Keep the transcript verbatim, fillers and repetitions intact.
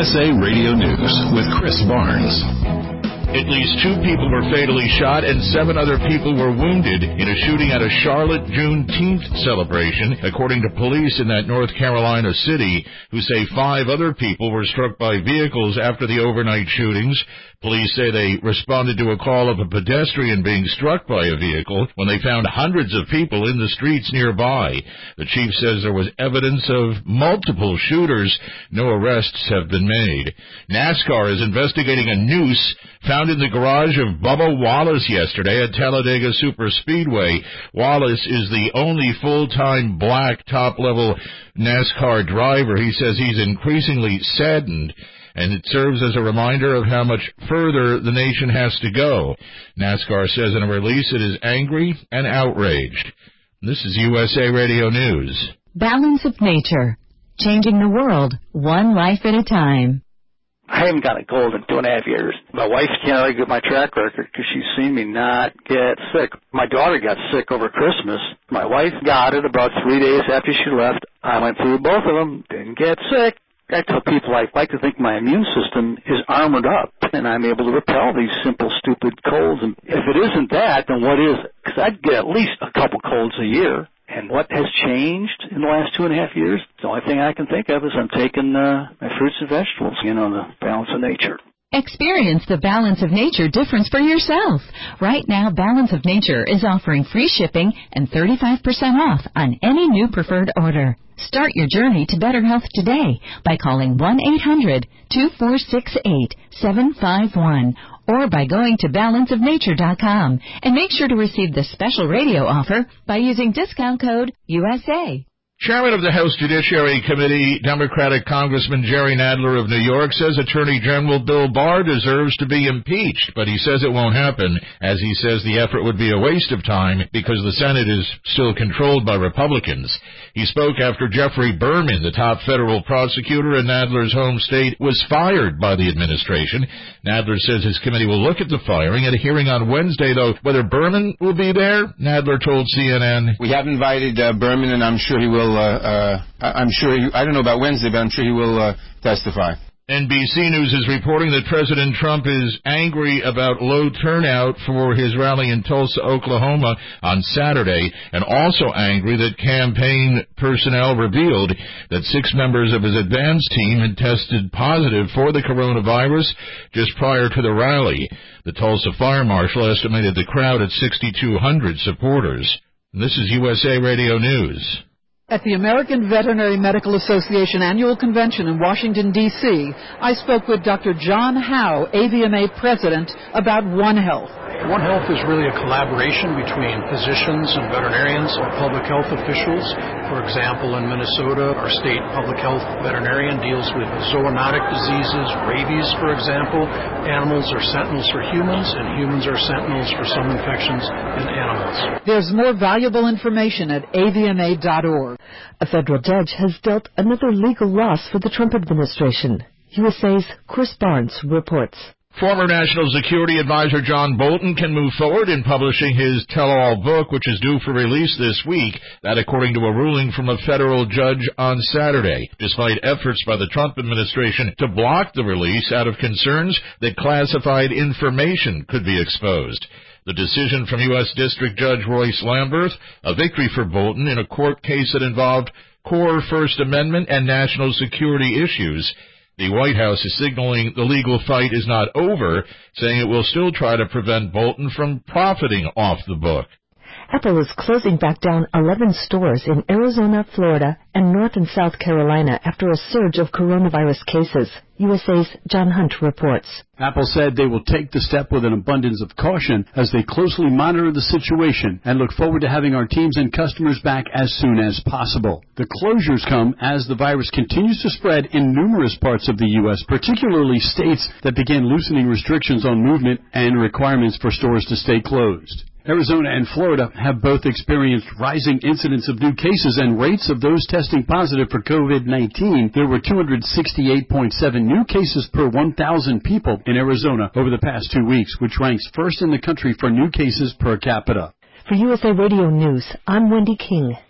S A Radio News with Chris Barnes. At least two people were fatally shot and seven other people were wounded in a shooting at a Charlotte Juneteenth celebration, according to police in that North Carolina city, who say five other people were struck by vehicles after the overnight shootings. Police say they responded to a call of a pedestrian being struck by a vehicle when they found hundreds of people in the streets nearby. The chief says there was evidence of multiple shooters. No arrests have been made. NASCAR is investigating a noose found in the garage of Bubba Wallace yesterday at Talladega Superspeedway. Wallace is the only full-time black top-level NASCAR driver. He says he's increasingly saddened, and it serves as a reminder of how much further the nation has to go. NASCAR says in a release it is angry and outraged. This is U S A Radio News. Balance of Nature, changing the world one life at a time. I haven't got a cold in two and a half years. My wife can't argue with my track record because she's seen me not get sick. My daughter got sick over Christmas. My wife got it about three days after she left. I went through both of them, didn't get sick. I tell people I like to think my immune system is armored up, and I'm able to repel these simple, stupid colds. And if it isn't that, then what is it? Because I'd get at least a couple colds a year. And what has changed in the last two and a half years? The only thing I can think of is I'm taking uh, my fruits and vegetables, you know, the balance of nature. Experience the Balance of Nature difference for yourself. Right now, Balance of Nature is offering free shipping and thirty-five percent off on any new preferred order. Start your journey to better health today by calling one eight hundred two four six eight seven five one or by going to balance of nature dot com. And make sure to receive the special radio offer by using discount code U S A. Chairman of the House Judiciary Committee, Democratic Congressman Jerry Nadler of New York, says Attorney General Bill Barr deserves to be impeached, but he says it won't happen, as he says the effort would be a waste of time because the Senate is still controlled by Republicans. He spoke after Jeffrey Berman, the top federal prosecutor in Nadler's home state, was fired by the administration. Nadler says his committee will look at the firing at a hearing on Wednesday, though. Whether Berman will be there, Nadler told C N N. We have invited uh, Berman, and I'm sure he will Uh, uh, I'm sure, he, I don't know about Wednesday, but I'm sure he will uh, testify. N B C News is reporting that President Trump is angry about low turnout for his rally in Tulsa, Oklahoma on Saturday, and also angry that campaign personnel revealed that six members of his advance team had tested positive for the coronavirus just prior to the rally. The Tulsa Fire Marshal estimated the crowd at sixty-two hundred supporters. This is U S A Radio News. At the American Veterinary Medical Association Annual Convention in Washington, D C, I spoke with Doctor John Howe, A V M A President, about One Health. One Health is really a collaboration between physicians and veterinarians and public health officials. For example, in Minnesota, our state public health veterinarian deals with zoonotic diseases, rabies, for example. Animals are sentinels for humans, and humans are sentinels for some infections in animals. There's more valuable information at A V M A dot org. A federal judge has dealt another legal loss for the Trump administration. U S A's Chris Barnes reports. Former National Security Advisor John Bolton can move forward in publishing his tell-all book, which is due for release this week. That according to a ruling from a federal judge on Saturday, despite efforts by the Trump administration to block the release out of concerns that classified information could be exposed. The decision from U S District Judge Royce Lamberth, a victory for Bolton in a court case that involved core First Amendment and national security issues. The White House is signaling the legal fight is not over, saying it will still try to prevent Bolton from profiting off the book. Apple is closing back down eleven stores in Arizona, Florida, and North and South Carolina after a surge of coronavirus cases. U S A's John Hunt reports. Apple said they will take the step with an abundance of caution as they closely monitor the situation and look forward to having our teams and customers back as soon as possible. The closures come as the virus continues to spread in numerous parts of the U S, particularly states that began loosening restrictions on movement and requirements for stores to stay closed. Arizona and Florida have both experienced rising incidents of new cases and rates of those testing positive for COVID nineteen. There were two hundred sixty-eight point seven new cases per one thousand people in Arizona over the past two weeks, which ranks first in the country for new cases per capita. For U S A Radio News, I'm Wendy King.